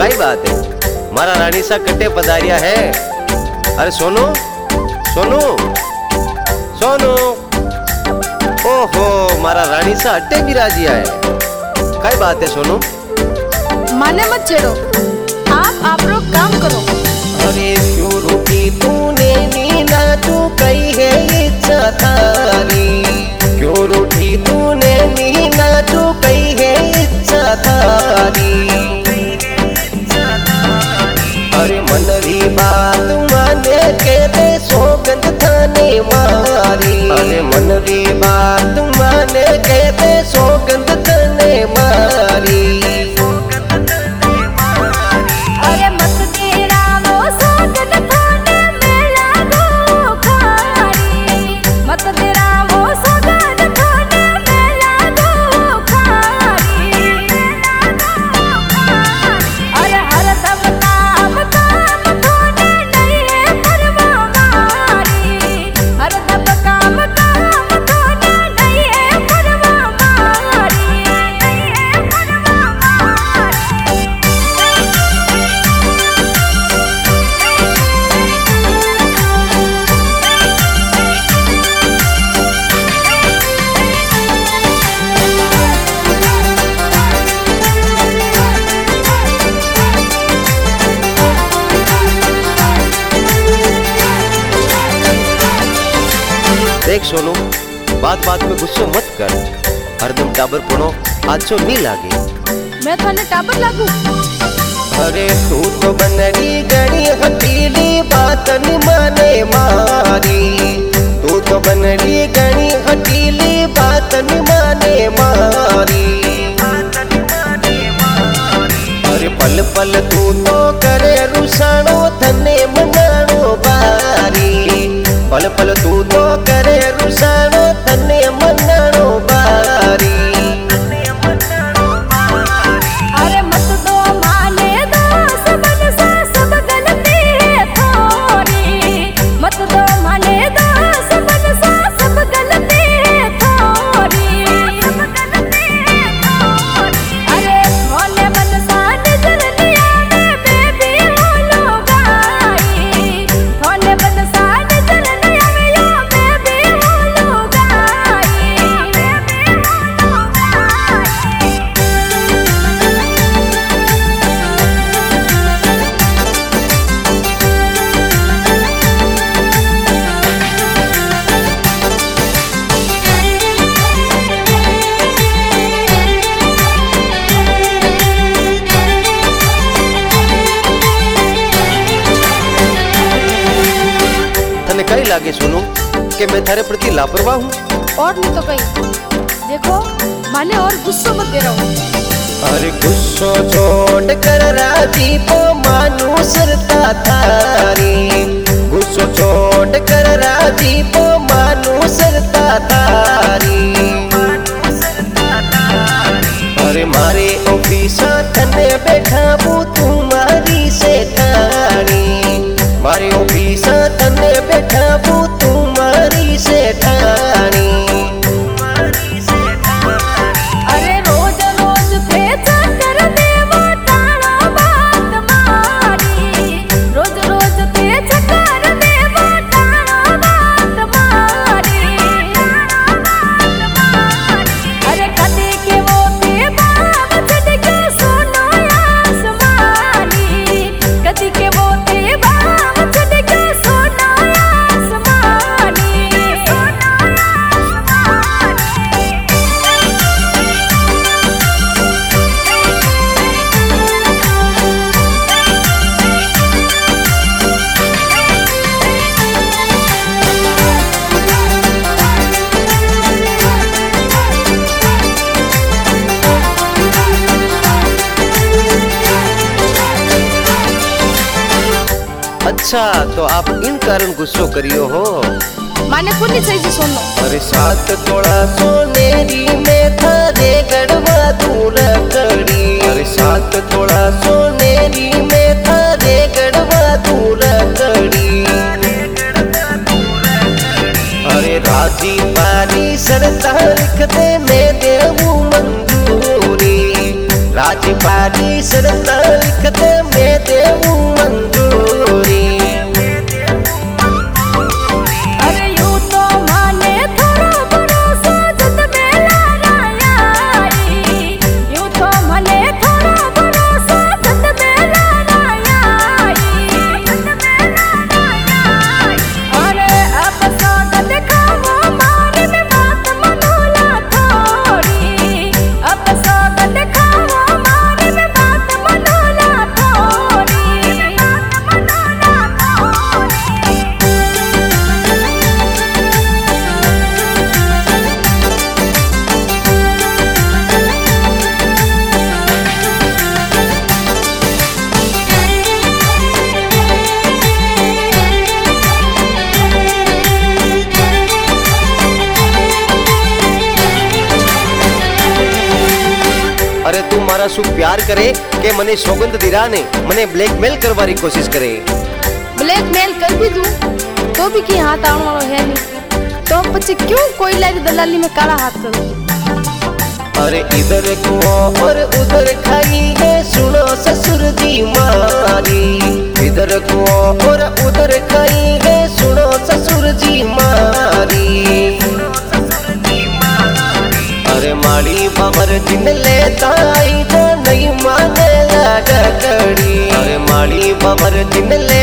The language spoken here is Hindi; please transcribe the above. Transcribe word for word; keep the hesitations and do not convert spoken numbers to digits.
कई बात है, मारा रानी सा कटे पधारिया है। अरे सोनू सोनू सोनू, ओहो मारा रानी सा अट्टे बिराजिया है। कई बात है सोनू? माने मत छेड़ो, आप आप लोग काम करो। अरे क्यों रुकी तूने नीना, तू कही है इच्छा थारी। क्यों रुकी तूने नीना, तू कही है इच्छा थारी। अरे मनरी बात माने के दे सौगंध थाने मारी। अरे मनरी बात माने के दे सौगंध थाने मारी। अरे मत तेरा वो सौगंध थाने में लागू खारी। मत तेरा वो सौगंध थाने में लागू खारी। अरे हर दम काम काम थाने नहीं है परवाह मारी। हर दम काम काम थाने नहीं है परवाह मारी। नहीं है परवाह मारी। देख सोनू, बात बात में गुस्सो मत कर। हरदम टाबर पड़ो आजो नहीं लागे। मैं थाने टाबर लागू? अरे तू तो बनरी गणी हथीली, बातन माने मारी। तू तो बनरी गणी हथीली, बातन माने मारी। अरे पल पल तू तो करे रुसाणो, थने मनाणो बारी। पल पल तू तो करे रुसाणो, थने मनाणो बारी। अरे मत दो माने दो सबन सा सब गलती है थोड़ी। मत दो माने दो सबन सा सब गलती है थोड़ी। अरे मोने मन सा नजर लिया में बेबी होलो गाई। मोने मन सा नजर लिया में यो बेबी होलो गाई। बेबी होलो गाई। तने कई लागे सोनू कि मैं थारे प्रति लापरवाह हूँ? और नहीं तो कहीं। देखो माने और गुस्सो मत दे रहा हूँ। अरे गुस्सो छोड़ कर राजी तो मानू सरता थारी। गुस्सो छोड़ कर राजी तो मानू सरता थारी। अरे मारे ऑफिस थने बैठा वो तुम्हारी से ठानी। मारे ऑफिस थने बैठा वो तुम्हारी से ठानी। अरे रोज रोज भेजा कर दे वो तारा बात मारी। रोज रोज भेजा कर दे वो तारा बात मारी। अरे कदे के वो ते बाप छड़ के सोना आसमानी। कदी के वो ते बाप छड़ के सोना आसमानी। सोना आसमानी। अच्छा तो आप इन कारण गुस्सो करियो हो? माने को नहीं चाहिए सोनो। अरे सात तोड़ा सोनेरी में थारे गड़वा दूर कड़ी। अरे सात तोड़ा सोनेरी में थारे गड़वा दूर कड़ी। अरे राजी पारी सरदार लिख दे मैं देवू मंजूरी। राजी पारी तारी शरता लिखते मैं देऊं मंजूरी। अरे यूं तो माने थोड़ा भरोसा जत बेला रायाई, यूं तो मने थोड़ा भरोसा जत बेला रायाई, अरे अब स्वागत खाओ मारी में बात मनोला थोड़ी, अब स्वागत खाओ मारी में बात मनोला थोड़ी, मनोला थोड़ी। अरे तू मारा शू प्यार करे के मने सौगंध दिरा ने मने ब्लैकमेल करवारी कोशिश करे। ब्लैकमेल कर भी दूं तो भी की हाथ आने वाला है नहीं, तो पछे क्यों कोई लाइक दलाली में काला हाथ करूं। अरे इधर को और उधर खाई है सुनो ससुर जी मारी, इधर को और उधर खाई है सुनो ससुर जी मारी। अरे माड़ी बाबर जिन लेता आई तो नहीं माने लगा कड़ी, अरे माड़ी बाबर जिन ले